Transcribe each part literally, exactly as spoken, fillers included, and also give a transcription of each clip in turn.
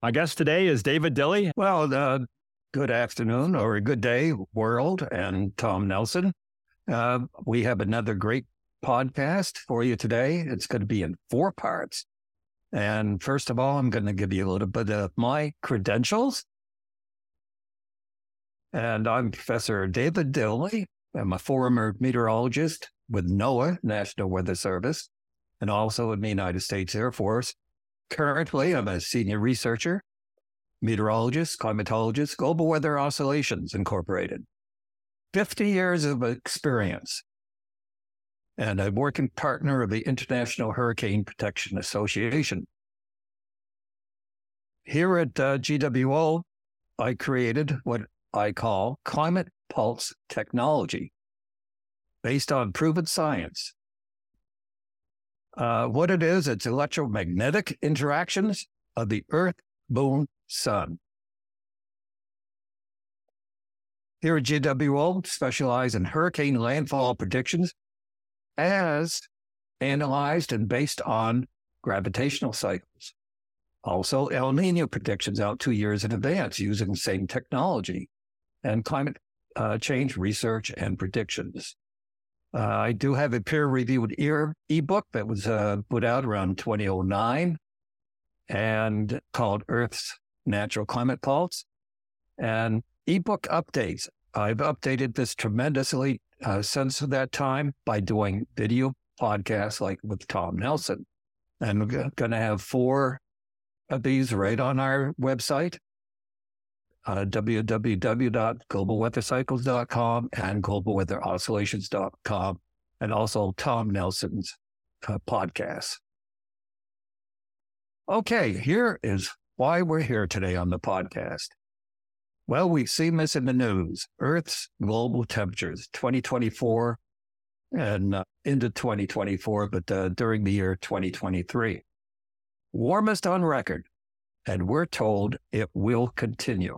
My guest today is David Dilley. Well, uh, good afternoon or good day, world, and Tom Nelson. Uh, we have another great podcast for you today. It's going to be in four parts. And first of all, I'm going to give you a little bit of my credentials. And I'm Professor David Dilley. I'm a former meteorologist with NOAA, National Weather Service, and also in the United States Air Force. Currently, I'm a senior researcher, meteorologist, climatologist, Global Weather Oscillations Incorporated. fifty years of experience, and a working partner of the International Hurricane Protection Association. Here at uh, G W O, I created what I call Climate Pulse Technology, based on proven science. Uh, what it is, it's electromagnetic interactions of the Earth, Moon, Sun. Here at G W O, specialize in hurricane landfall predictions as analyzed and based on gravitational cycles. Also, El Nino predictions out two years in advance using the same technology, and climate uh, change research and predictions. Uh, I do have a peer-reviewed e- ebook that was uh, put out around twenty oh nine and called Earth's Natural Climate Pulse. And ebook updates. I've updated this tremendously uh, since that time by doing video podcasts like with Tom Nelson. And we're going to have four of these right on our website, uh, w w w dot global weather cycles dot com and global weather oscillations dot com, and also Tom Nelson's uh, podcast. Okay, here is why we're here today on the podcast. Well, we've seen this in the news. Earth's global temperatures, twenty twenty-four and uh, into twenty twenty-four, but uh, during the year twenty twenty-three. Warmest on record, and we're told it will continue.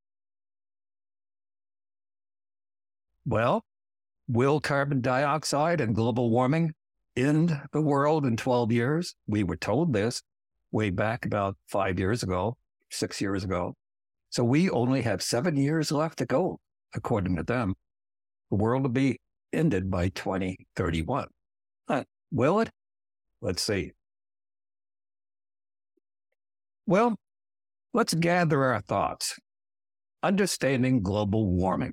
Well, will carbon dioxide and global warming end the world in twelve years? We were told this way back about five years ago, six years ago. So we only have seven years left to go, according to them. The world will be ended by twenty thirty-one. Uh, will it? Let's see. Well, let's gather our thoughts. Understanding global warming.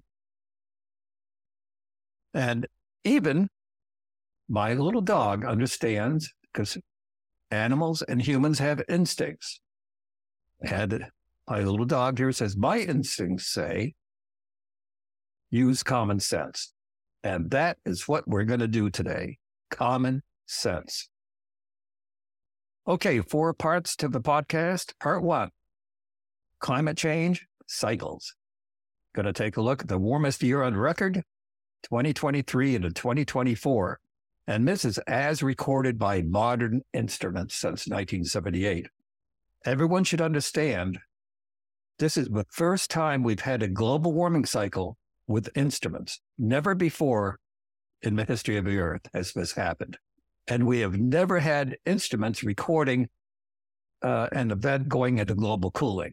And even my little dog understands, because animals and humans have instincts. And my little dog here says, my instincts say, use common sense. And that is what we're going to do today. Common sense. Okay, four parts to the podcast. Part one, climate change cycles. Going to take a look at the warmest year on record, twenty twenty-three into twenty twenty-four. And this is as recorded by modern instruments since nineteen seventy-eight. Everyone should understand this is the first time we've had a global warming cycle with instruments. Never before in the history of the Earth has this happened. And we have never had instruments recording uh, an event going into global cooling.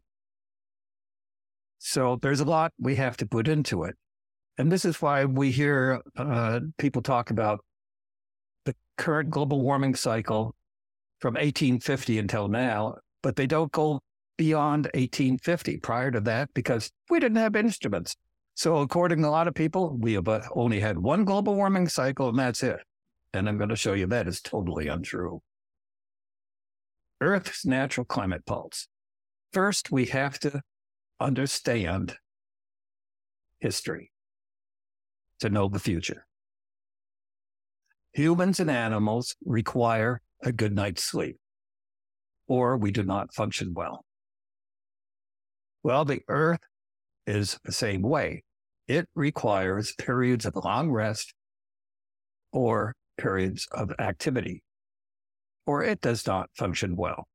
So there's a lot we have to put into it. And this is why we hear uh, people talk about the current global warming cycle from eighteen fifty until now, but they don't go beyond eighteen fifty prior to that because we didn't have instruments. So according to a lot of people, we have only had one global warming cycle and that's it. And I'm going to show you that is totally untrue. Earth's natural climate pulse. First, we have to understand history to know the future. Humans and animals require a good night's sleep, or we do not function well. Well, the Earth is the same way. It requires periods of long rest or periods of activity, or it does not function well.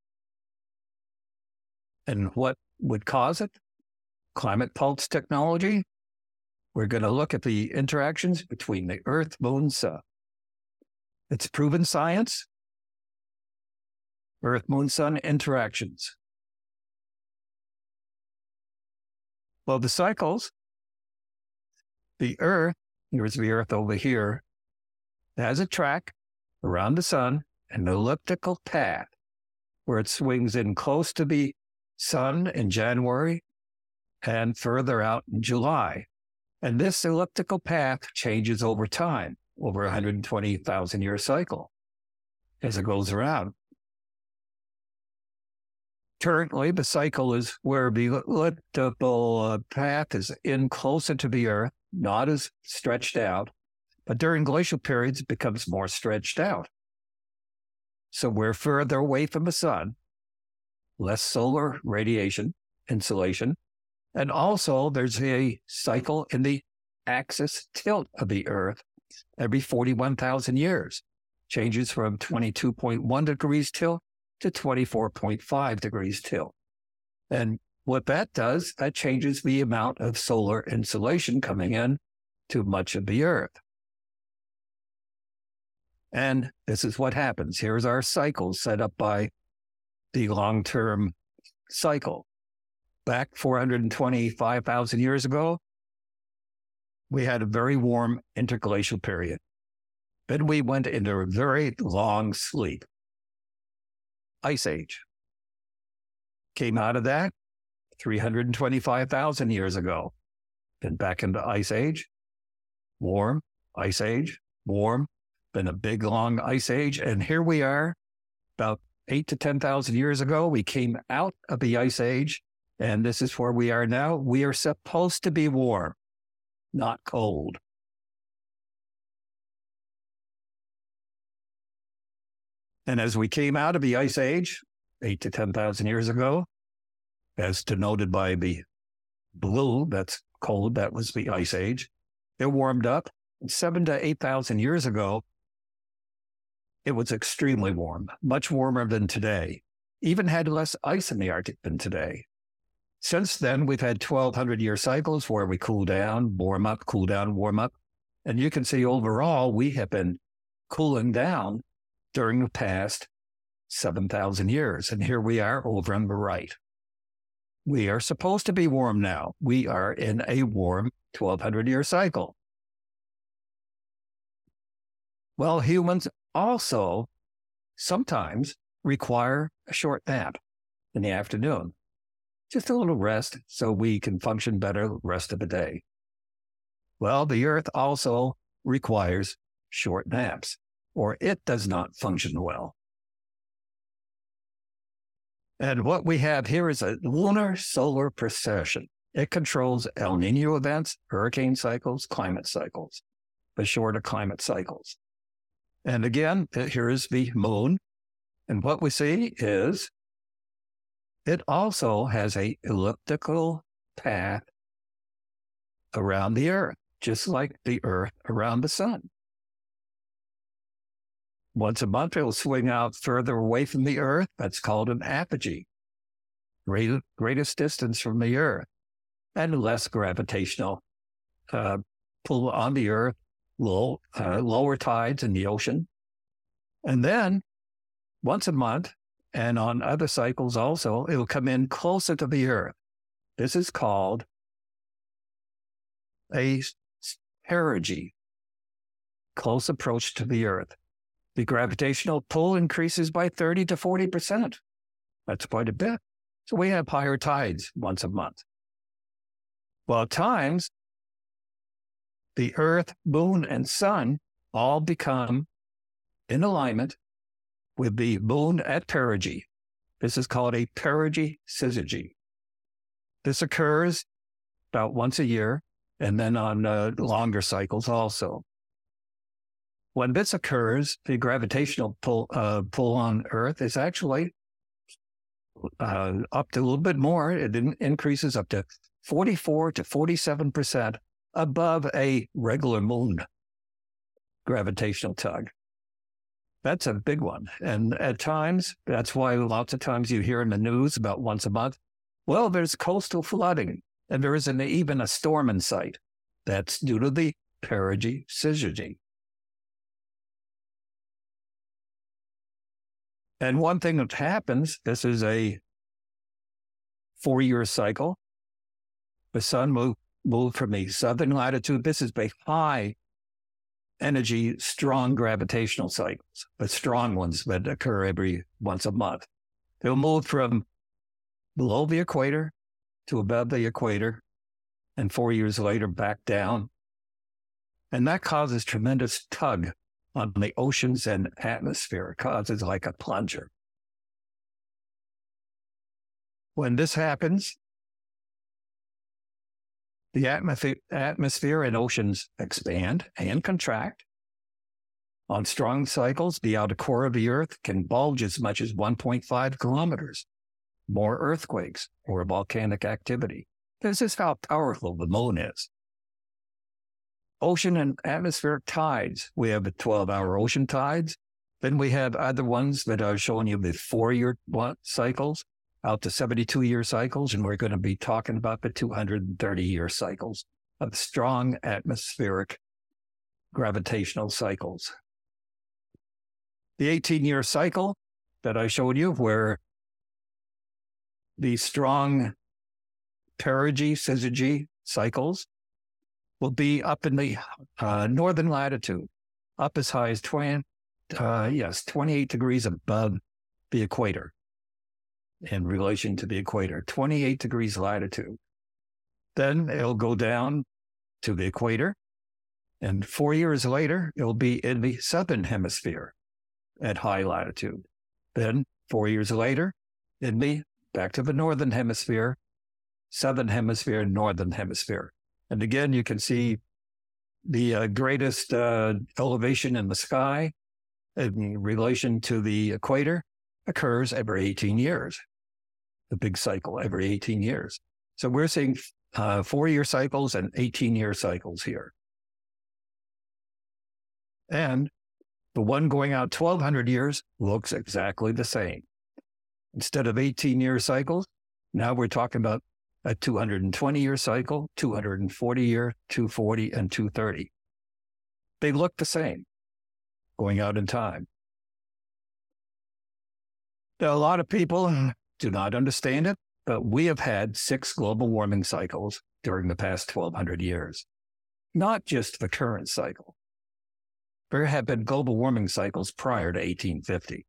And what would cause it? Climate pulse technology. We're going to look at the interactions between the Earth, Moon, Sun. It's proven science. Earth, Moon, Sun interactions. Well, the cycles, the Earth, here's the Earth over here, has a track around the sun, an elliptical path where it swings in close to the sun in January and further out in July. And this elliptical path changes over time, over a one hundred twenty thousand year cycle as it goes around. Currently, the cycle is where the elliptical uh, path is in closer to the Earth, not as stretched out, but during glacial periods, it becomes more stretched out. So we're further away from the sun, less solar radiation, insolation, and also there's a cycle in the axis tilt of the Earth every forty-one thousand years, changes from twenty-two point one degrees tilt to twenty-four point five degrees tilt. And what that does, that changes the amount of solar insolation coming in to much of the Earth. And this is what happens. Here's our cycle set up by the long-term cycle. Back four hundred twenty-five thousand years ago, we had a very warm interglacial period. Then we went into a very long sleep. Ice Age. Came out of that three hundred twenty-five thousand years ago. Then back into Ice Age, warm, Ice Age, warm, then a big long Ice Age. And here we are, about eight to ten thousand years ago, we came out of the Ice Age, and this is where we are now. We are supposed to be warm, not cold. And as we came out of the Ice Age, eight to ten thousand years ago, as denoted by the blue, that's cold, that was the Ice Age, it warmed up. Seven to eight thousand years ago, it was extremely warm, much warmer than today, even had less ice in the Arctic than today. Since then, we've had twelve hundred year cycles where we cool down, warm up, cool down, warm up. And you can see overall, we have been cooling down during the past seven thousand years. And here we are over on the right. We are supposed to be warm now. We are in a warm twelve hundred year cycle. Well, humans also sometimes require a short nap in the afternoon. Just a little rest so we can function better the rest of the day. Well, the Earth also requires short naps, or it does not function well. And what we have here is a lunar solar precession. It controls El Nino events, hurricane cycles, climate cycles, the shorter climate cycles. And again, here is the moon. And what we see is it also has a elliptical path around the Earth, just like the Earth around the sun. Once a month, it will swing out further away from the Earth. That's called an apogee, Great, greatest distance from the Earth, and less gravitational uh, pull on the Earth, low, uh, lower tides in the ocean. And then, once a month, and on other cycles also, it will come in closer to the Earth. This is called a perigee, close approach to the Earth. The gravitational pull increases by thirty to forty percent. That's quite a bit. So we have higher tides once a month. Well, at times, the Earth, Moon, and Sun all become in alignment with the Moon at perigee. This is called a perigee syzygy. This occurs about once a year, and then on uh, longer cycles also. When this occurs, the gravitational pull, uh, pull on Earth is actually uh, up to a little bit more. It in- increases up to forty-four to forty-seven percent above a regular moon gravitational tug. That's a big one. And at times, that's why lots of times you hear in the news about once a month, well, there's coastal flooding, and there isn't even a storm in sight. That's due to the perigee syzygy. And one thing that happens, this is a four-year cycle, the sun moved, moved from the southern latitude. This is a high energy, strong gravitational cycles, but strong ones that occur every once a month. They'll move from below the equator to above the equator, and four years later back down. And that causes tremendous tug on the oceans and atmosphere. It causes like a plunger. When this happens, the atmosphere, atmosphere and oceans expand and contract. On strong cycles, the outer core of the Earth can bulge as much as one point five kilometers. More earthquakes or volcanic activity. This is how powerful the moon is. Ocean and atmospheric tides. We have the twelve-hour ocean tides. Then we have other ones that are showing you the four-year cycles, out to seventy-two-year cycles, and we're going to be talking about the two hundred thirty-year cycles of strong atmospheric gravitational cycles. The eighteen-year cycle that I showed you, where the strong perigee, syzygy cycles will be up in the uh, northern latitude, up as high as twenty, uh, yes, twenty-eight degrees above the equator in relation to the equator, twenty-eight degrees latitude. Then it'll go down to the equator, and four years later, it'll be in the southern hemisphere at high latitude. Then four years later, it'll be back to the northern hemisphere, southern hemisphere, northern hemisphere. And again, you can see the uh, greatest uh, elevation in the sky in relation to the equator occurs every eighteen years. The big cycle every eighteen years. So we're seeing uh, four-year cycles and eighteen-year cycles here. And the one going out twelve hundred years looks exactly the same. Instead of eighteen-year cycles, now we're talking about a two hundred twenty-year cycle, two hundred forty-year, two forty, and two thirty. They look the same, going out in time. Now, a lot of people do not understand it, but we have had six global warming cycles during the past twelve hundred years, not just the current cycle. There have been global warming cycles prior to eighteen fifty.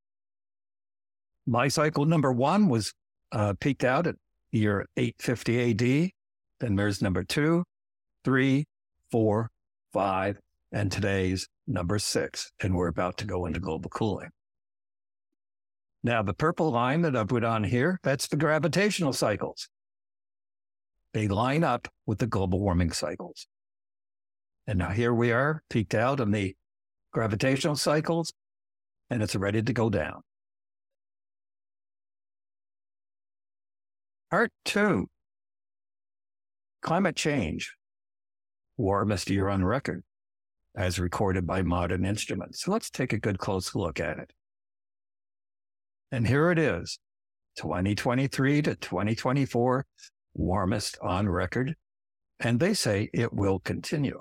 My cycle number one was uh, peaked out at year eight fifty A D. Then there's number two, three, four, five, and today's number six. And we're about to go into global cooling. Now, the purple line that I put on here, that's the gravitational cycles. They line up with the global warming cycles. And now here we are, peaked out on the gravitational cycles, and it's ready to go down. Part two, climate change, warmest year on record, as recorded by modern instruments. So let's take a good close look at it. And here it is, twenty twenty-three to twenty twenty-four, warmest on record, and they say it will continue.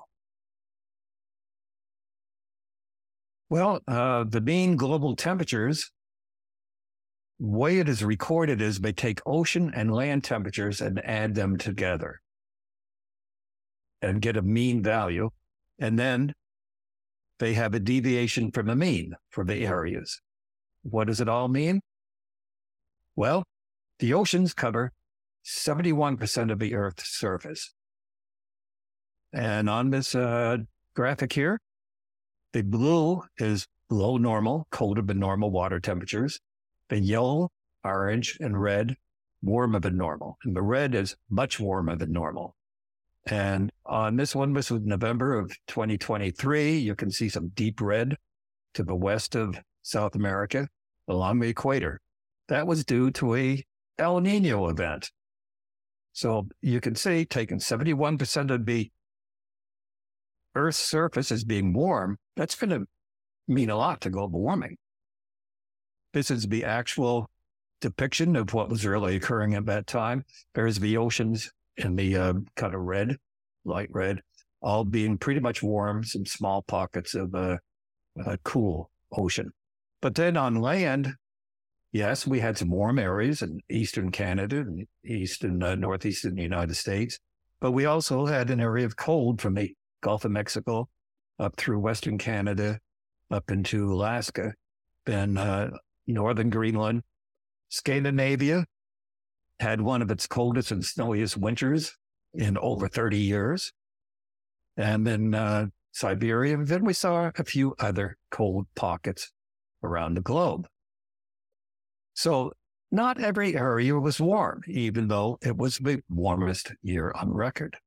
Well, uh, the mean global temperatures, the way it is recorded is they take ocean and land temperatures and add them together and get a mean value. And then they have a deviation from the mean for the areas. What does it all mean? Well, the oceans cover seventy-one percent of the Earth's surface. And on this uh, graphic here, the blue is below normal, colder than normal water temperatures. The yellow, orange, and red, warmer than normal. And the red is much warmer than normal. And on this one, this was November of twenty twenty-three. You can see some deep red to the west of South America along the equator. That was due to a El Nino event. So you can see, taking seventy-one percent of the Earth's surface as being warm, that's going to mean a lot to global warming. This is the actual depiction of what was really occurring at that time. There's the oceans in the uh, kind of red, light red, all being pretty much warm, some small pockets of uh, uh, cool ocean. But then on land, yes, we had some warm areas in eastern Canada and east and uh, northeastern United States, but we also had an area of cold from the Gulf of Mexico up through western Canada, up into Alaska, then uh, northern Greenland. Scandinavia had one of its coldest and snowiest winters in over thirty years. And then uh, Siberia, and then we saw a few other cold pockets around the globe. So not every area was warm, even though it was the warmest year on record.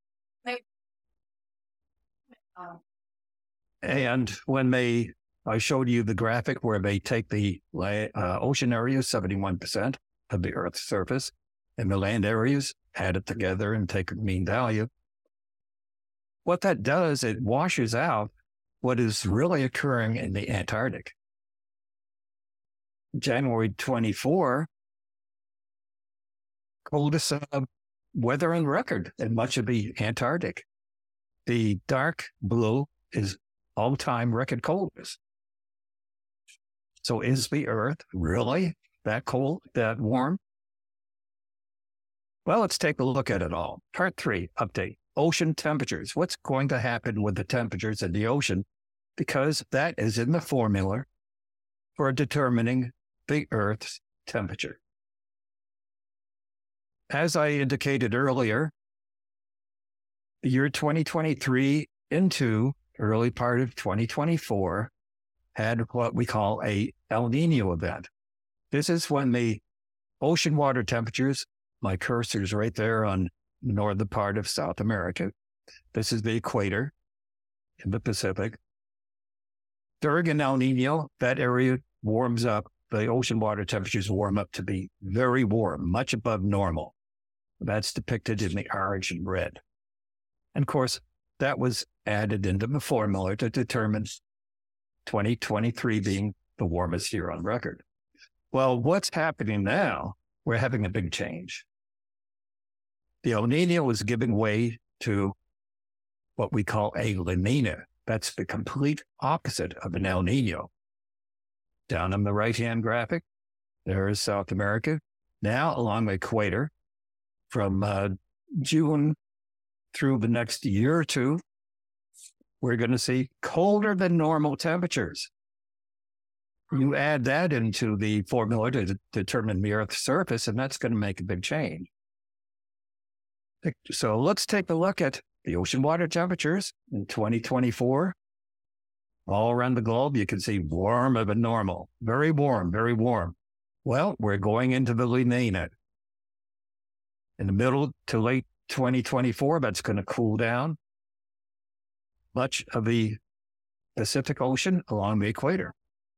And when they, I showed you the graphic where they take the uh, ocean areas, seventy-one percent of the Earth's surface, and the land areas, add it together and take a mean value. What that does, it washes out what is really occurring in the Antarctic. January twenty-fourth, coldest uh, weather on record in much of the Antarctic. The dark blue is all-time record coldness. So is the Earth really that cold, that warm? Well, let's take a look at it all. Part three, update. Ocean temperatures. What's going to happen with the temperatures in the ocean? Because that is in the formula for determining the Earth's temperature. As I indicated earlier, the year twenty twenty-three into early part of twenty twenty-four had what we call a El Nino event. This is when the ocean water temperatures, my cursor's right there on the northern part of South America. This is the equator in the Pacific. During an El Nino, that area warms up. The ocean water temperatures warm up to be very warm, much above normal. That's depicted in the orange and red. And of course, that was added into the formula to determine twenty twenty-three being the warmest year on record. Well, what's happening now? We're having a big change. The El Nino is giving way to what we call a La Nina. That's the complete opposite of an El Nino. Down on the right-hand graphic, there is South America. Now, along the equator, from uh, June through the next year or two, we're going to see colder than normal temperatures. You add that into the formula to d- determine the Earth's surface, and that's going to make a big change. So let's take a look at the ocean water temperatures in twenty twenty-four. All around the globe, you can see warmer than normal. Very warm, very warm. Well, we're going into the La Nina. In the middle to late twenty twenty-four, that's going to cool down much of the Pacific Ocean along the equator.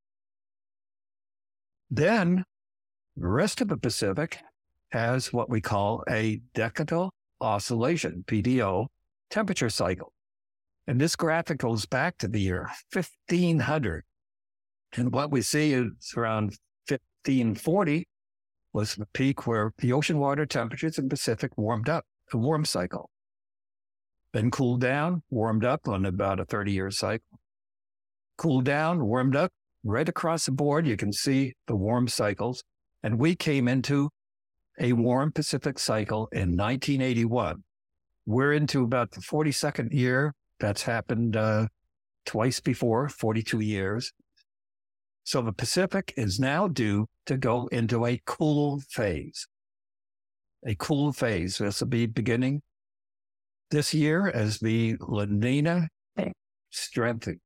Then the rest of the Pacific has what we call a decadal oscillation, P D O, temperature cycle. And this graphic goes back to the year fifteen hundred. And what we see is around fifteen forty was the peak where the ocean water temperatures in the Pacific warmed up, a warm cycle. Then cooled down, warmed up on about a thirty-year cycle. Cooled down, warmed up, right across the board, you can see the warm cycles. And we came into a warm Pacific cycle in nineteen eighty-one. We're into about the forty-second year. That's happened uh, twice before, forty-two years. So the Pacific is now due to go into a cool phase. A cool phase. This will be beginning this year as the La Nina strengthens.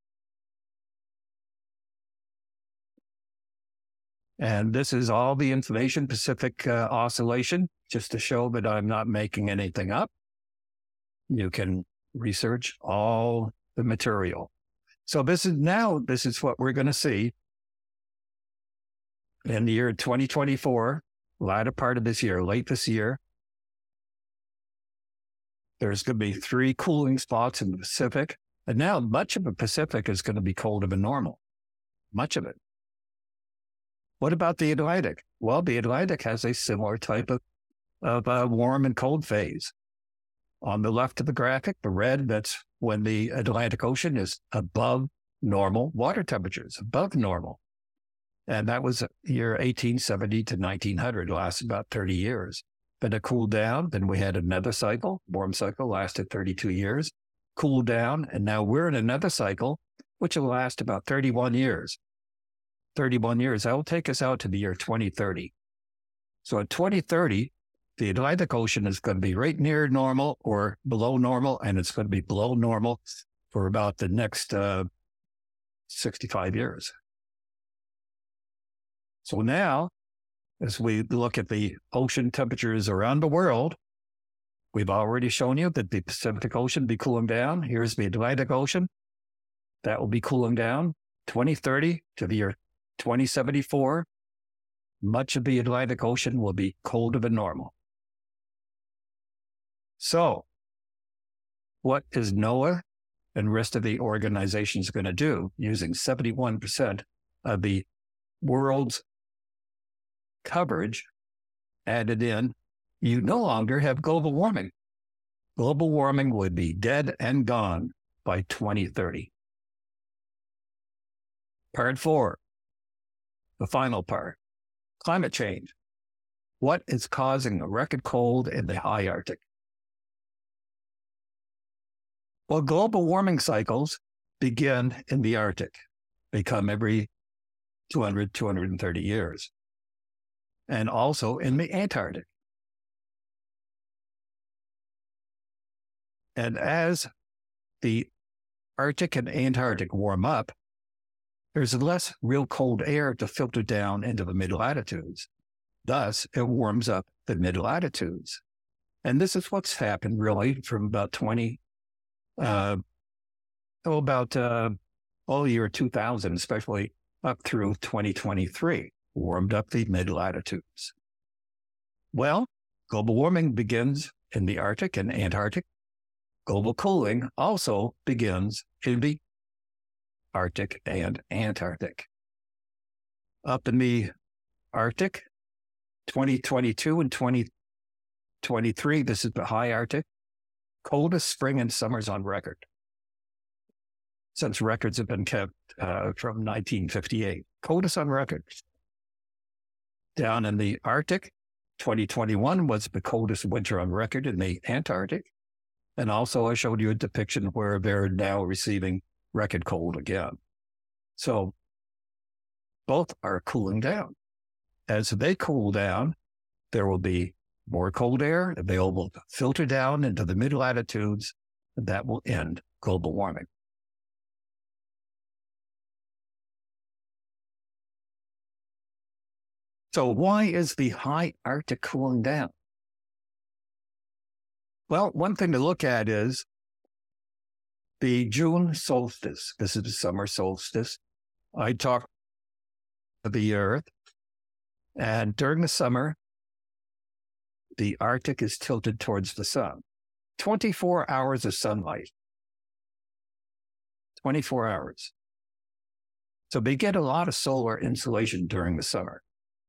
And this is all the information, Pacific uh, oscillation, just to show that I'm not making anything up. You can research all the material. So this is now, this is what we're going to see in the year twenty twenty-four, latter part of this year, late this year. There's going to be three cooling spots in the Pacific. And now much of the Pacific is going to be colder than normal. Much of it. What about the Atlantic? Well, the Atlantic has a similar type of, of uh, warm and cold phase. On the left of the graphic, the red, that's when the Atlantic Ocean is above normal water temperatures, above normal. And that was year eighteen seventy to nineteen hundred, lasted about thirty years. Then it cooled down. Then we had another cycle, warm cycle, lasted thirty-two years, cooled down. And now we're in another cycle, which will last about thirty-one years. thirty-one years. That will take us out to the year twenty thirty. So in twenty thirty, the Atlantic Ocean is going to be right near normal or below normal, and it's going to be below normal for about the next uh, sixty-five years. So now, as we look at the ocean temperatures around the world, we've already shown you that the Pacific Ocean will be cooling down. Here's the Atlantic Ocean. That will be cooling down twenty thirty to the year twenty seventy-four. Much of the Atlantic Ocean will be colder than normal. So, what is NOAA and rest of the organizations going to do using seventy-one percent of the world's coverage added in? You no longer have global warming. Global warming would be dead and gone by twenty thirty. Part four, the final part, climate change. What is causing a record cold in the high Arctic? Well, global warming cycles begin in the Arctic. They come every two hundred, two hundred thirty years. And also in the Antarctic. And as the Arctic and Antarctic warm up, there's less real cold air to filter down into the mid-latitudes. Thus, it warms up the mid-latitudes. And this is what's happened really from about twenty, uh, oh, about uh, all year two thousand, especially up through twenty twenty-three, warmed up the mid-latitudes. Well, global warming begins in the Arctic and Antarctic. Global cooling also begins in the Arctic and Antarctic. Up in the Arctic, twenty twenty-two and twenty twenty-three, this is the high Arctic, coldest spring and summers on record, since records have been kept uh, from nineteen fifty-eight. Coldest on record. Down in the Arctic, twenty twenty-one was the coldest winter on record in the Antarctic. And also I showed you a depiction where they're now receiving record cold again. So both are cooling down. As they cool down, there will be more cold air available to filter down into the mid-latitudes, and that will end global warming. So why is the high Arctic cooling down? Well, one thing to look at is the June solstice. This is the summer solstice. I talk of the Earth, and during the summer, the Arctic is tilted towards the sun. twenty-four hours of sunlight. twenty-four hours. So they get a lot of solar insolation during the summer.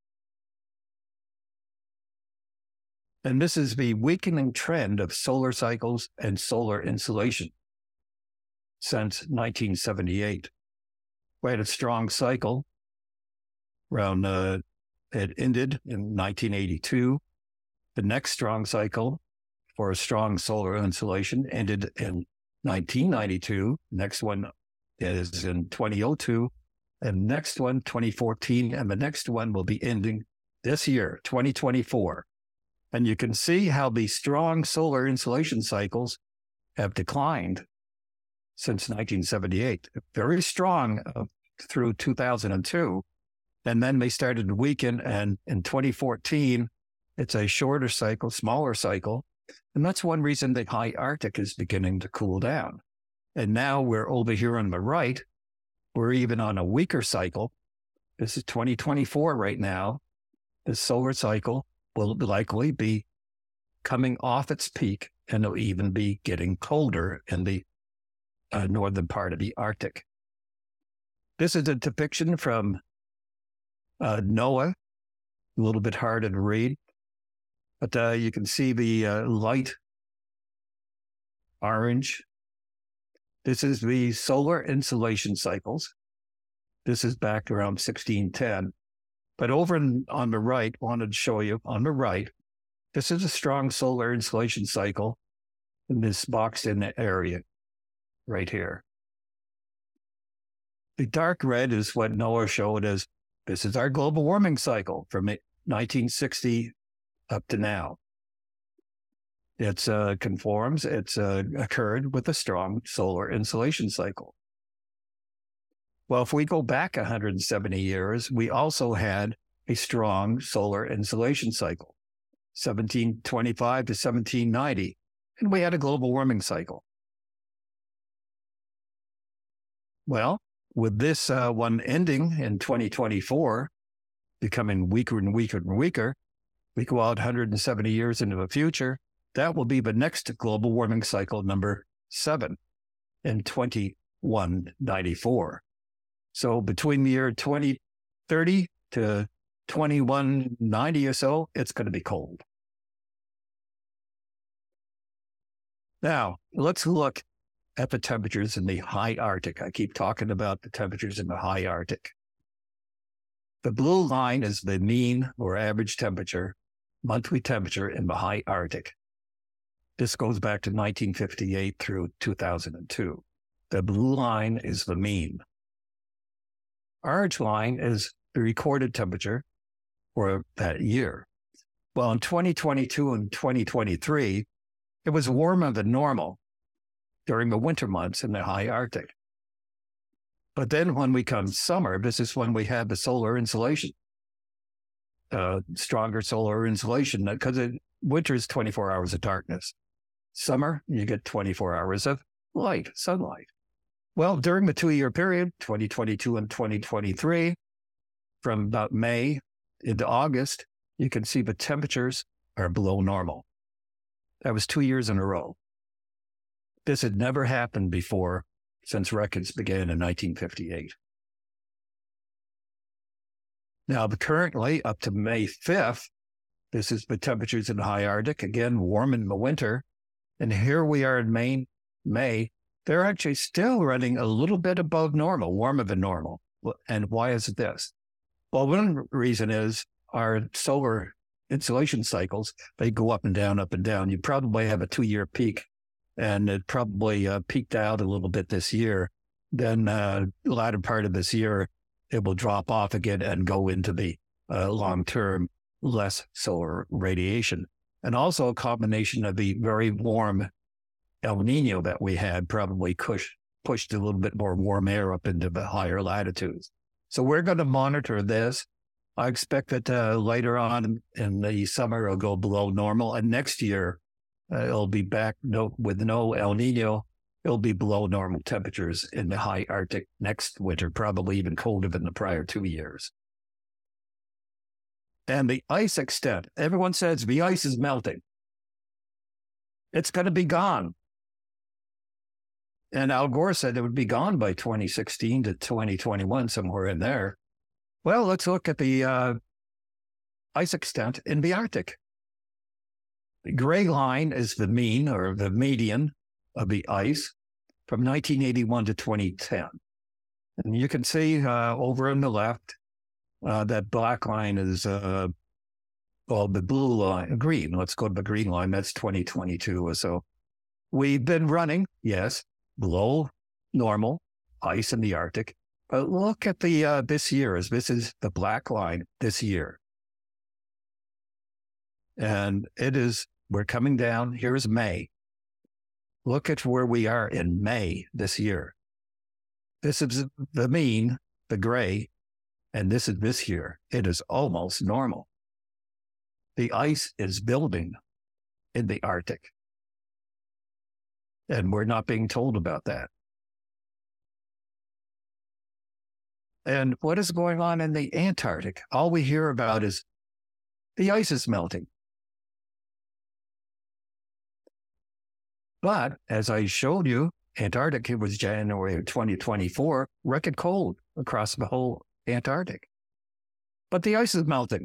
And this is the weakening trend of solar cycles and solar insolation since nineteen seventy-eight. We had a strong cycle around, uh, it ended in nineteen eighty-two. The next strong cycle for a strong solar insolation ended in nineteen ninety-two. Next one is in twenty oh two. And next one, twenty fourteen. And the next one will be ending this year, twenty twenty-four. And you can see how the strong solar insolation cycles have declined since nineteen seventy-eight. Very strong uh, through two thousand two. And then they started to weaken. And in twenty fourteen, it's a shorter cycle, smaller cycle. And that's one reason the high Arctic is beginning to cool down. And now we're over here on the right. We're even on a weaker cycle. This is twenty twenty-four right now. The solar cycle will likely be coming off its peak, and it'll even be getting colder in the uh, northern part of the Arctic. This is a depiction from uh, NOAA, a little bit harder to read, but uh, you can see the uh, light orange. This is the solar insolation cycles. This is back around sixteen ten. But over in, on the right, wanted to show you on the right, this is a strong solar insolation cycle in this boxed in area right here. The dark red is what NOAA showed as this is our global warming cycle from nineteen sixty up to now. It uh, conforms, it's uh, occurred with a strong solar insolation cycle. Well, if we go back one hundred seventy years, we also had a strong solar insolation cycle, seventeen twenty-five to seventeen ninety, and we had a global warming cycle. Well, with this uh, one ending in twenty twenty-four, becoming weaker and weaker and weaker, we go out one hundred seventy years into the future, that will be the next global warming cycle, number seven, in twenty-one ninety-four. So between the year twenty thirty to twenty-one ninety or so, it's going to be cold. Now, let's look at the temperatures in the high Arctic. I keep talking about the temperatures in the high Arctic. The blue line is the mean or average temperature, monthly temperature in the high Arctic. This goes back to nineteen fifty-eight through two thousand two. The blue line is the mean. Orange line is the recorded temperature for that year. Well, in twenty twenty-two and twenty twenty-three, it was warmer than normal during the winter months in the high Arctic. But then when we come summer, this is when we have the solar insolation, uh, stronger solar insolation, because winter is twenty-four hours of darkness. Summer, you get twenty-four hours of light, sunlight. Well, during the two-year period, twenty twenty-two and twenty twenty-three, from about May into August, you can see the temperatures are below normal. That was two years in a row. This had never happened before since records began in nineteen fifty-eight. Now, currently, up to May fifth, this is the temperatures in the high Arctic, again, warm in the winter. And here we are in May, May. They're actually still running a little bit above normal, warmer than normal. And why is this? Well, one reason is our solar insolation cycles, they go up and down, up and down. You probably have a two-year peak, and it probably uh, peaked out a little bit this year. Then uh, the latter part of this year, it will drop off again and go into the uh, long-term less solar radiation. And also a combination of the very warm El Nino that we had probably push, pushed a little bit more warm air up into the higher latitudes. So we're going to monitor this. I expect that uh, later on in the summer, it'll go below normal. And next year, uh, it'll be back no, with no El Nino. It'll be below normal temperatures in the high Arctic next winter, probably even colder than the prior two years. And the ice extent, everyone says the ice is melting. It's going to be gone. And Al Gore said it would be gone by twenty sixteen to twenty twenty-one, somewhere in there. Well, let's look at the uh, ice extent in the Arctic. The gray line is the mean or the median of the ice from nineteen eighty-one to twenty ten. And you can see uh, over on the left, uh, that black line is, uh, well, the blue line, green. Let's go to the green line. That's twenty twenty-two or so. We've been running, yes, below normal ice in the Arctic. But look at the uh, this year, as this is the black line this year. And it is, we're coming down. Here's May. Look at where we are in May this year. This is the mean, the gray, and this is this year. It is almost normal. The ice is building in the Arctic. And we're not being told about that. And what is going on in the Antarctic? All we hear about is the ice is melting. But as I showed you, Antarctic, it was January of twenty twenty-four, record cold across the whole Antarctic. But the ice is melting.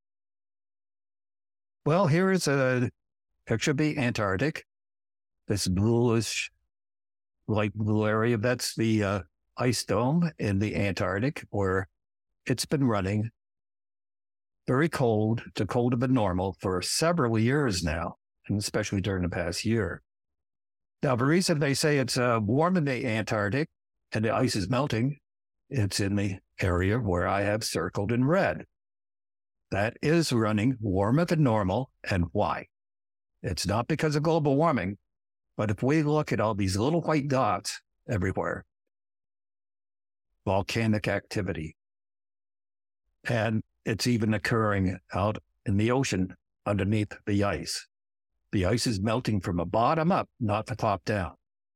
Well, here is a picture of the Antarctic. This bluish, light blue area, that's the uh, ice dome in the Antarctic where it's been running very cold to colder than normal for several years now, and especially during the past year. Now, the reason they say it's uh, warm in the Antarctic and the ice is melting, it's in the area where I have circled in red. That is running warmer than normal. And why? It's not because of global warming, but if we look at all these little white dots everywhere, volcanic activity. And it's even occurring out in the ocean underneath the ice. The ice is melting from the bottom up, not the top down.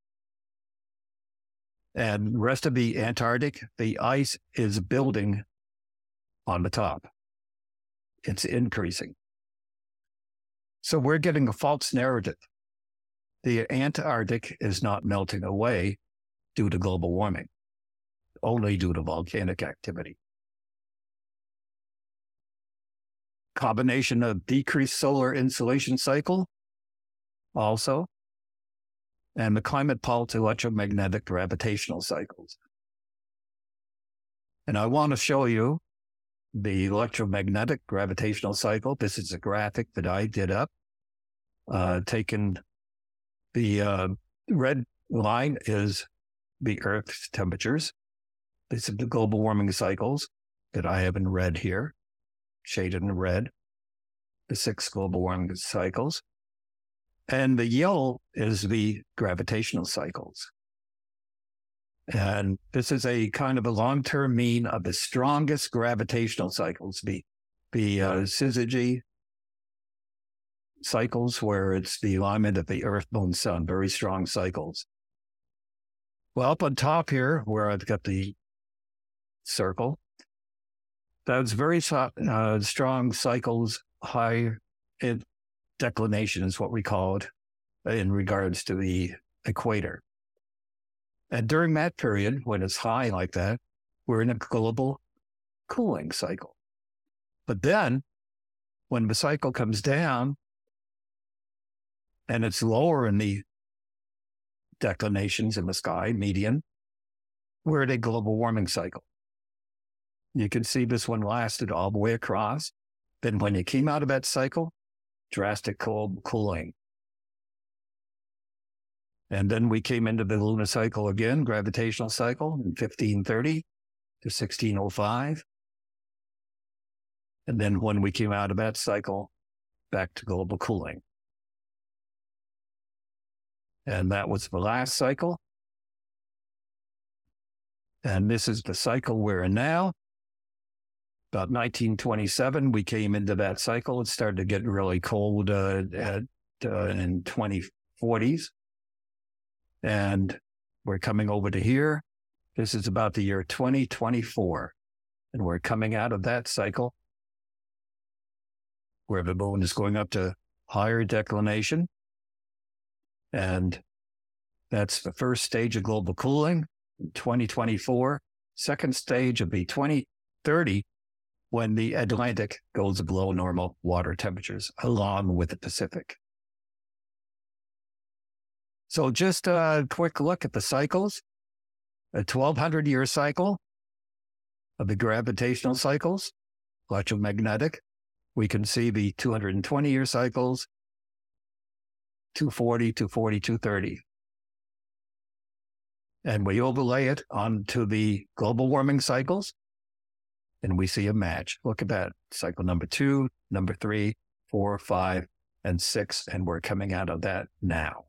And the rest of the Antarctic, the ice is building on the top. It's increasing. So we're getting a false narrative. The Antarctic is not melting away due to global warming, only due to volcanic activity. Combination of decreased solar insolation cycle also, and the climate pulse electromagnetic gravitational cycles. And I want to show you the electromagnetic gravitational cycle. This is a graphic that I did up, uh, taken the uh, red line is the Earth's temperatures. This is the global warming cycles that I have in red here, shaded in red, the six global warming cycles. And the yellow is the gravitational cycles. And this is a kind of a long-term mean of the strongest gravitational cycles, the, the uh, syzygy cycles, where it's the alignment of the Earth, Moon, Sun, very strong cycles. Well, up on top here, where I've got the circle, that's very uh, strong cycles, high in declination is what we call it in regards to the equator. And during that period, when it's high like that, we're in a global cooling cycle. But then, when the cycle comes down and it's lower in the declinations in the sky, median, we're in a global warming cycle. You can see this one lasted all the way across. Then when you came out of that cycle, drastic cold cooling. And then we came into the lunar cycle again, gravitational cycle in fifteen thirty to sixteen oh five. And then when we came out of that cycle, back to global cooling. And that was the last cycle. And this is the cycle we're in now. About nineteen twenty-seven, we came into that cycle. It started to get really cold uh, at, uh, in twenty forties. And we're coming over to here. This is about the year twenty twenty-four. And we're coming out of that cycle where the moon is going up to higher declination. And that's the first stage of global cooling in twenty twenty-four. Second stage will be twenty thirty, when the Atlantic goes below normal water temperatures, along with the Pacific. So just a quick look at the cycles. A twelve hundred year cycle of the gravitational cycles, electromagnetic. We can see the two hundred twenty year cycles, two forty, two forty, two thirty. And we overlay it onto the global warming cycles, and we see a match. Look at that. Cycle number two, number three, four, five, and six, and we're coming out of that now.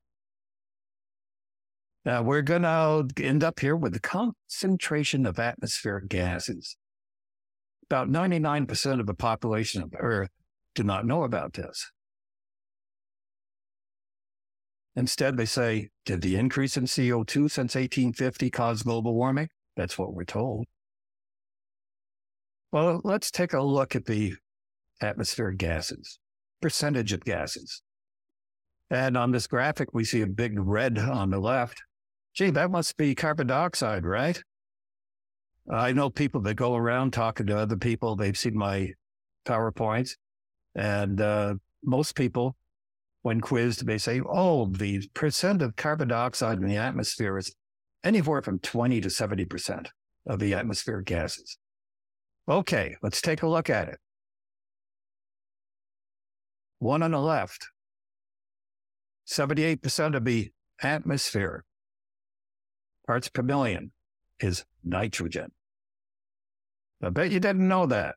Now, we're going to end up here with the concentration of atmospheric gases. About ninety-nine percent of the population of Earth do not know about this. Instead, they say, did the increase in C O two since eighteen fifty cause global warming? That's what we're told. Well, let's take a look at the atmospheric gases, percentage of gases. And on this graphic, we see a big red on the left. Gee, that must be carbon dioxide, right? I know people that go around talking to other people. They've seen my PowerPoints. And uh, most people, when quizzed, they say, oh, the percent of carbon dioxide in the atmosphere is anywhere from twenty to seventy percent of the atmospheric gases. Okay, let's take a look at it. One on the left, seventy-eight percent of the atmosphere, parts per million, is nitrogen. I bet you didn't know that.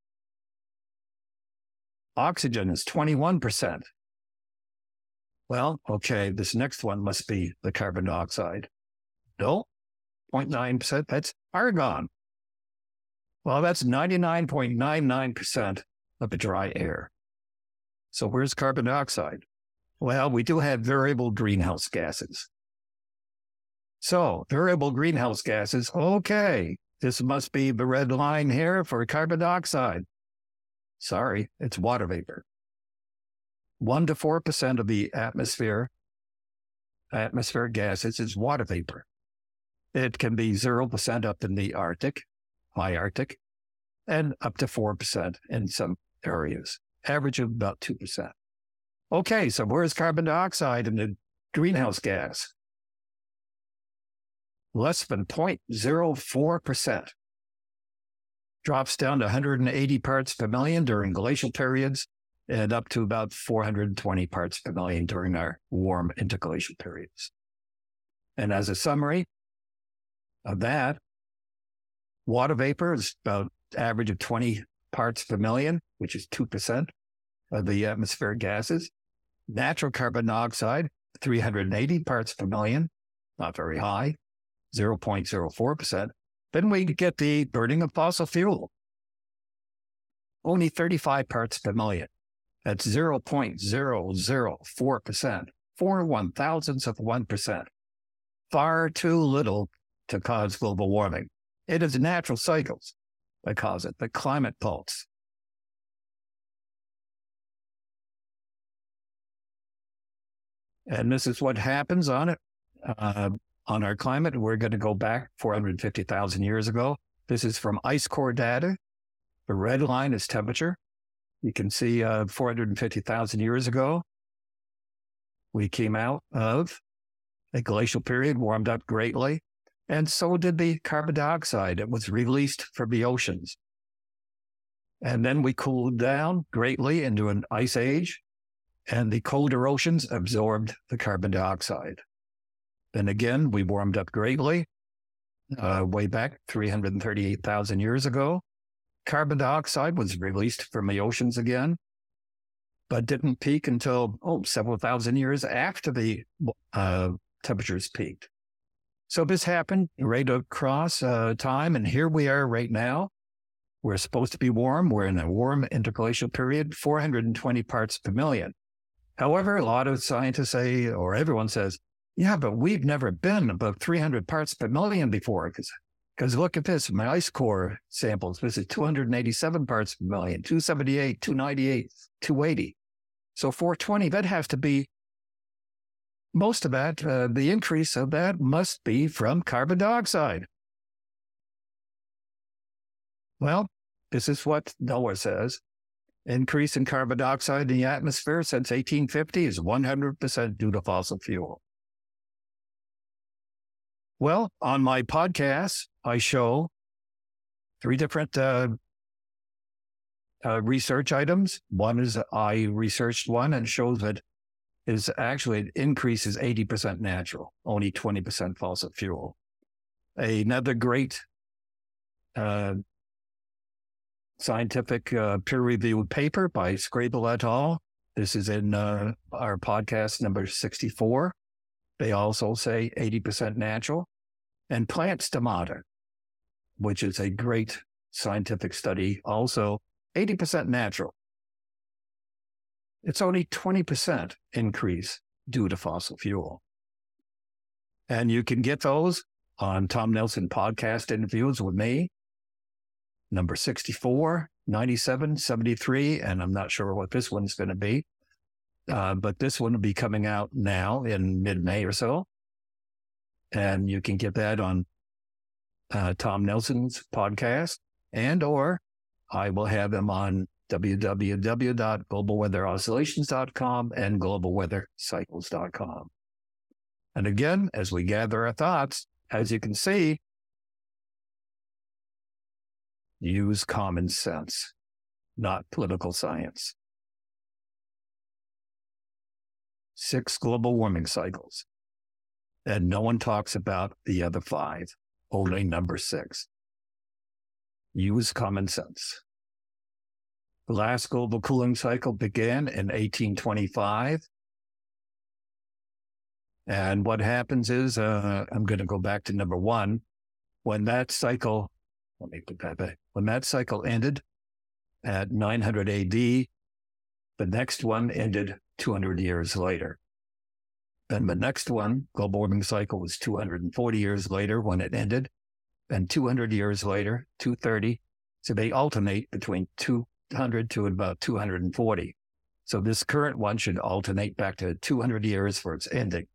Oxygen is twenty-one percent. Well, okay, this next one must be the carbon dioxide. No, zero point nine percent, that's argon. Well, that's ninety-nine point nine nine percent of the dry air. So where's carbon dioxide? Well, we do have variable greenhouse gases. So variable greenhouse gases, okay, this must be the red line here for carbon dioxide. Sorry, it's water vapor. one to four percent of the atmosphere, atmospheric gases is water vapor. It can be zero percent up in the Arctic, high Arctic, and up to four percent in some areas, average of about two percent. Okay, so where's carbon dioxide in the greenhouse gas? Less than zero point zero four percent. Drops down to one hundred eighty parts per million during glacial periods and up to about four hundred twenty parts per million during our warm interglacial periods. And as a summary of that, water vapor is about average of twenty parts per million, which is two percent of the atmospheric gases. Natural carbon dioxide, three hundred eighty parts per million, not very high, zero point zero four percent. Then we get the burning of fossil fuel. Only thirty-five parts per million. That's zero point zero zero four percent, four one thousandths of one percent. Far too little to cause global warming. It is natural cycles that cause it, the climate pulse. And this is what happens on it. Uh, on our climate, we're going to go back four hundred fifty thousand years ago. This is from ice core data. The red line is temperature. You can see uh, four hundred fifty thousand years ago, we came out of a glacial period, warmed up greatly, and so did the carbon dioxide. It was released from the oceans. And then we cooled down greatly into an ice age, and the colder oceans absorbed the carbon dioxide. Then again, we warmed up greatly, uh, way back three hundred thirty-eight thousand years ago. Carbon dioxide was released from the oceans again, but didn't peak until, oh, several thousand years after the uh, temperatures peaked. So this happened right across uh, time, and here we are right now. We're supposed to be warm. We're in a warm interglacial period, four hundred twenty parts per million. However, a lot of scientists say, or everyone says, yeah, but we've never been above three hundred parts per million before. Because look at this, my ice core samples, this is two hundred eighty-seven parts per million, two seventy-eight, two ninety-eight, two eighty. So four twenty, that has to be, most of that, uh, the increase of that must be from carbon dioxide. Well, this is what NOAA says. Increase in carbon dioxide in the atmosphere since eighteen fifty is one hundred percent due to fossil fuel. Well, on my podcast, I show three different uh, uh, research items. One is I researched one and shows that is actually it increases eighty percent natural, only twenty percent fossil fuel. Another great uh, scientific uh, peer-reviewed paper by Scrabble et al. This is in uh, our podcast number sixty-four. They also say eighty percent natural. And plant stomata, which is a great scientific study, also eighty percent natural. It's only twenty percent increase due to fossil fuel. And you can get those on Tom Nelson podcast interviews with me, number sixty-four, ninety-seven, seventy-three, and I'm not sure what this one's going to be, uh, but this one will be coming out now in mid-May or so. And you can get that on uh, Tom Nelson's podcast, and or I will have them on w w w dot global weather oscillations dot com and global weather cycles dot com. And again, as we gather our thoughts, as you can see, use common sense, not political science. Six global warming cycles. And no one talks about the other five, only number six. Use common sense. The last global cooling cycle began in eighteen twenty-five. And what happens is, uh, I'm going to go back to number one. When that cycle, let me put that back. When that cycle ended at nine hundred A D, the next one ended two hundred years later. Then the next one, global warming cycle, was two hundred forty years later when it ended. Then two hundred years later, two thirty. So they alternate between two hundred to about two hundred forty. So this current one should alternate back to two hundred years for its ending.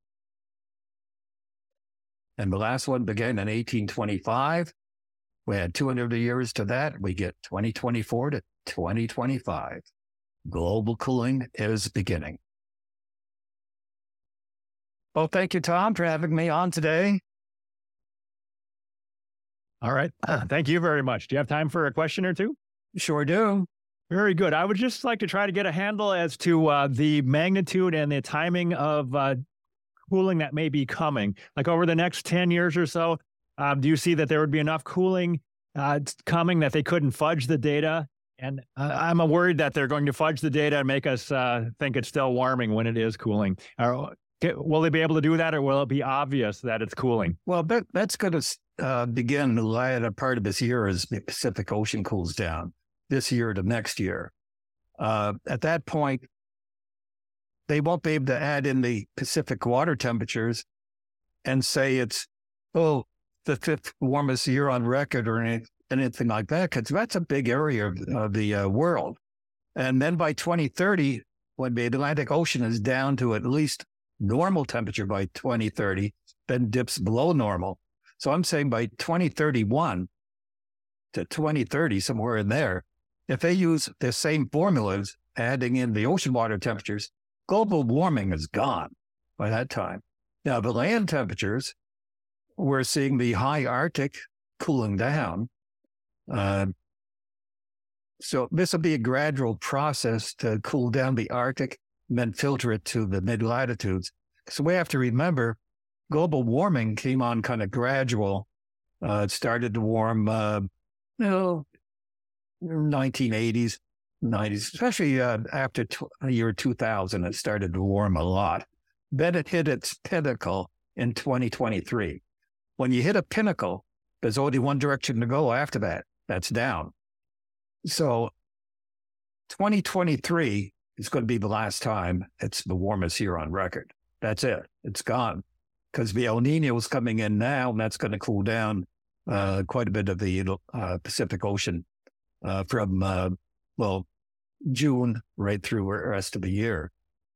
And the last one began in eighteen twenty-five. We had two hundred years to that. We get twenty twenty-four to twenty twenty-five. Global cooling is beginning. Well, thank you, Tom, for having me on today. All right. Uh, thank you very much. Do you have time for a question or two? Sure do. Very good. I would just like to try to get a handle as to uh, the magnitude and the timing of uh, cooling that may be coming. Like over the next ten years or so, uh, do you see that there would be enough cooling uh, coming that they couldn't fudge the data? And uh, I'm worried that they're going to fudge the data and make us uh, think it's still warming when it is cooling. Or, will they be able to do that, or will it be obvious that it's cooling? Well, that, that's going to uh, begin the latter part of this year as the Pacific Ocean cools down, this year to next year. Uh, at that point, they won't be able to add in the Pacific water temperatures and say it's, oh, the fifth warmest year on record or any, anything like that, because that's a big area of, of the uh, world. And then by twenty thirty, when the Atlantic Ocean is down to at least normal temperature by twenty thirty, then dips below normal. So I'm saying by twenty thirty-one to twenty thirty, somewhere in there, if they use the same formulas, adding in the ocean water temperatures, global warming is gone by that time. Now, the land temperatures, we're seeing the high Arctic cooling down. Uh, so this will be a gradual process to cool down the Arctic and then filter it to the mid-latitudes. So we have to remember, global warming came on kind of gradual. Uh, it started to warm, uh, you know, nineteen eighties, nineties, especially uh, after t- year two thousand, it started to warm a lot. Then it hit its pinnacle in twenty twenty-three. When you hit a pinnacle, there's only one direction to go after that. That's down. So twenty twenty-three is going to be the last time it's the warmest year on record. That's it. It's gone. Because the El Nino is coming in now, and that's going to cool down uh, quite a bit of the uh, Pacific Ocean uh, from, uh, well, June right through the rest of the year.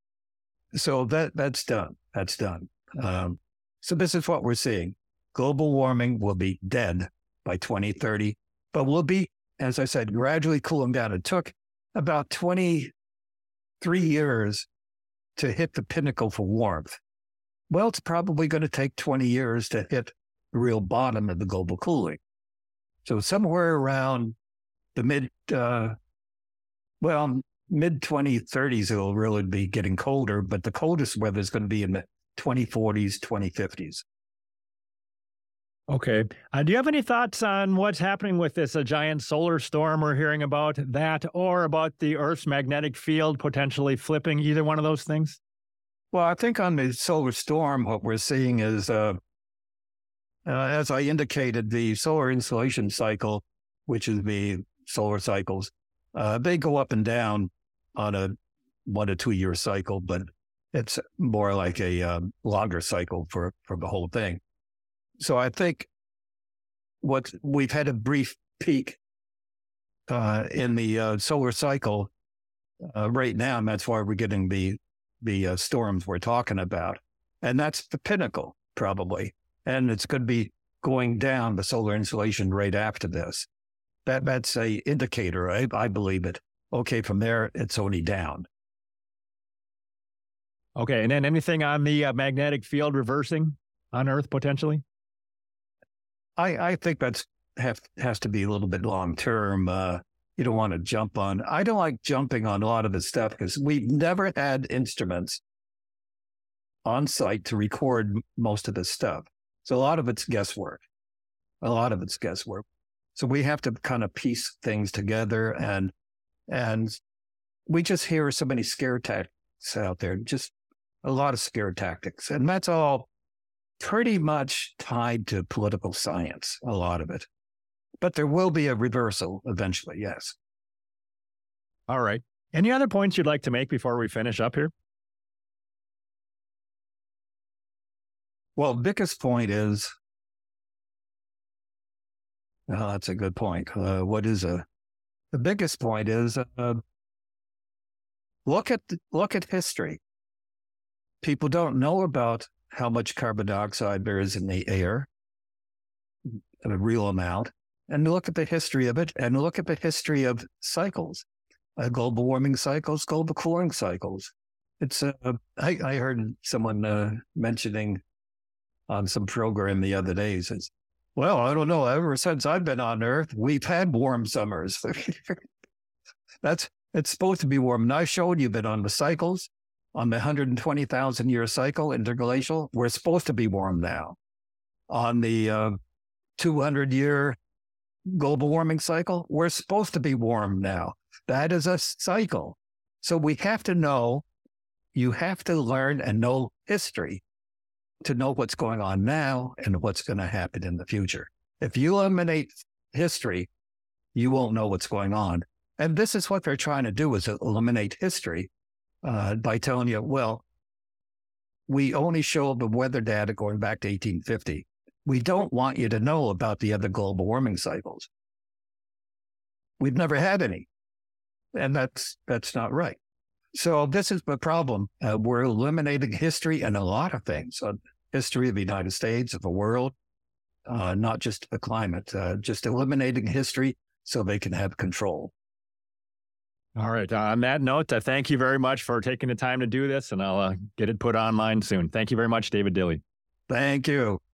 So that that's done. That's done. Um, so this is what we're seeing. Global warming will be dead by twenty thirty, but will be, as I said, gradually cooling down. It took about twenty-three years to hit the pinnacle for warmth. Well, it's probably going to take twenty years to hit the real bottom of the global cooling. So somewhere around the mid, uh, well, mid twenty thirties, it'll really be getting colder, but the coldest weather is going to be in the twenty forties, twenty fifties. Okay. Uh, do you have any thoughts on what's happening with this uh, giant solar storm we're hearing about, that, or about the Earth's magnetic field potentially flipping, either one of those things? Well, I think on the solar storm, what we're seeing is, uh, uh, as I indicated, the solar insolation cycle, which is the solar cycles, uh, they go up and down on a one to two year cycle, but it's more like a uh, longer cycle for, for the whole thing. So I think what we've had a brief peak uh, in the uh, solar cycle uh, right now, and that's why we're getting the the uh, storms we're talking about. And that's the pinnacle, probably. And it's going to be going down the solar insolation right after this. That That's a indicator, I, I believe it. Okay, from there, it's only down. Okay, and then anything on the uh, magnetic field reversing on Earth potentially? I, I think that's have, has to be a little bit long term. Uh, you don't want to jump on. I don't like jumping on a lot of this stuff because we've never had instruments on site to record most of this stuff. So a lot of it's guesswork. A lot of it's guesswork. So we have to kind of piece things together, and and we just hear so many scare tactics out there, just a lot of scare tactics. And that's all pretty much tied to political science, a lot of it. But there will be a reversal eventually, yes. All right. Any other points you'd like to make before we finish up here? Well, biggest point is, oh, that's a good point. Uh, what is a, the biggest point is, uh, look at, look at history. People don't know about how much carbon dioxide there is in the air, a real amount. And look at the history of it, and look at the history of cycles, uh, global warming cycles, global cooling cycles. It's uh, I, I heard someone uh, mentioning on some program the other day, says, well, I don't know, ever since I've been on Earth, we've had warm summers. That's, it's supposed to be warm. And I showed you that on the cycles, on the one hundred twenty thousand year cycle, interglacial, we're supposed to be warm now. On the uh, two hundred year global warming cycle, we're supposed to be warm now. That is a cycle. So we have to know, you have to learn and know history to know what's going on now and what's going to happen in the future. If you eliminate history, you won't know what's going on. And this is what they're trying to do, is eliminate history uh, by telling you, well, we only show the weather data going back to eighteen fifty. We don't want you to know about the other global warming cycles. We've never had any. And that's that's not right. So this is the problem. Uh, we're eliminating history and a lot of things. Uh, history of the United States, of the world, uh, not just the climate, uh, just eliminating history so they can have control. All right. Uh, on that note, uh, thank you very much for taking the time to do this, and I'll uh, get it put online soon. Thank you very much, David Dilley. Thank you.